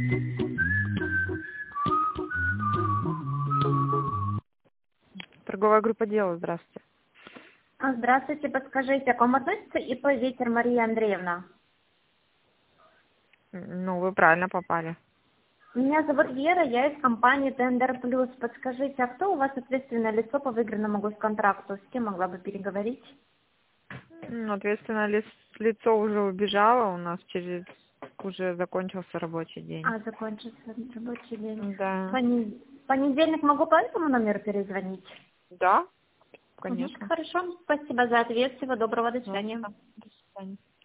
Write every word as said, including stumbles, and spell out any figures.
Торговая группа «Дело», здравствуйте. А, Здравствуйте, подскажите, к вам относится ИП Ветер Мария Андреевна? Ну, вы правильно попали. Меня зовут Вера, я из компании Тендер Плюс. Подскажите, а кто у вас ответственное лицо по выигранному госконтракту? С кем могла бы переговорить? Ну, ответственно, ли- лицо уже убежало, у нас через уже закончился рабочий день. А, закончился рабочий день. В Да. пони- понедельник могу по этому номеру перезвонить? Да, Мгм, конечно. Хорошо, спасибо за ответ, всего доброго, до свидания. Пожалуйста. До свидания.